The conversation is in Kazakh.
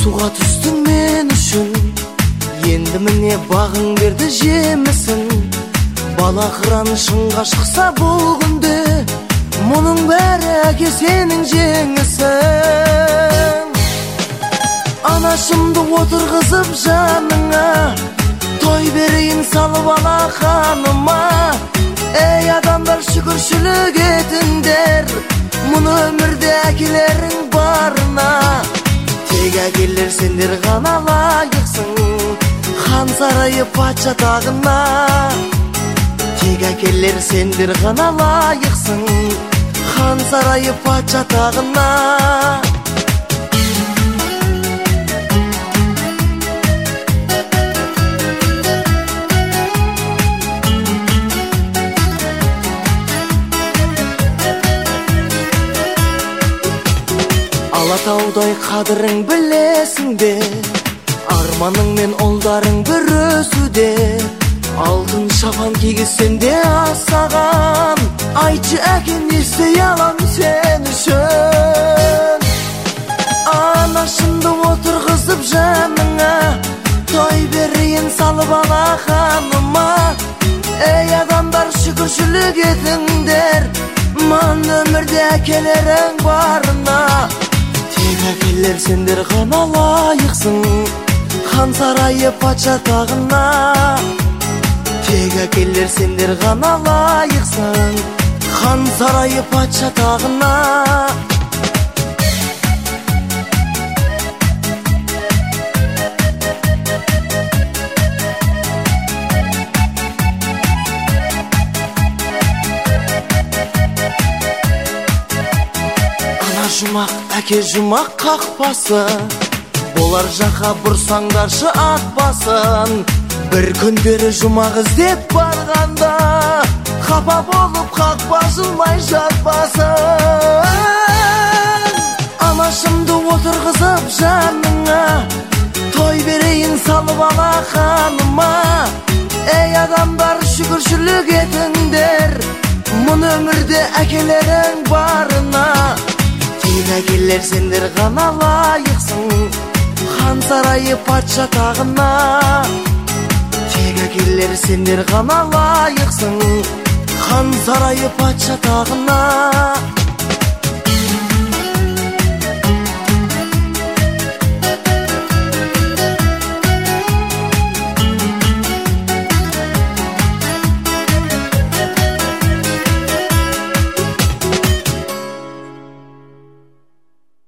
Суға түстің мен үшін, енді міне бағың берді жемісін. Бала қыран шыңға шықса бұл күнде, мұның бәрі әке сенің жеңісің. Анашымды отырғызып жаныңа, той берейін салып ала ханыма. Ей адамдар, шүкіршілік етіңдер, мұны өмірде әкелерің барына. Тек әкелер сендер ғана лайықсың, хан сарайы патша тағына. Тек әкелер сендер ғана лайықсың, хан сарайы патша тағына. Алатаудай қадірің білесің бе, арманың мен ұлдарың бір өсуде. Алтын шапан кигізсем де асаған, айтшы әке не істей алам сен үшін. Анашымды отырғызып жаныңа, той берейін салып ала ханыма. Ей адамдар, шүкіршілік етіңдер, мұн өмірде әкелерің барына. Тек әкелер сендер ғана лайықсың, хан сарайы патша тағына. Тек әкелер сендер ғана лайықсың, хан сарайы патша тағына. Жұмақ, әке жұмақ қақпасы, болар жаққа бұрсаңдаршы ат басын. Бір күндері жұмақ іздеп барғанда, қапа болып қақпа жылмай жатпасын. Анашымды отырғызып жаныңа, той берейін салып ала ханыма. Ей адамдар, шүкіршілік етіңдер, мұн өмірде әкелерің барына. Тек әкелер сендер ғана лайықсың, хан сарайы патша тағына. Тек әкелер сендер ғана лайықсың, хан сарайы патша тағына.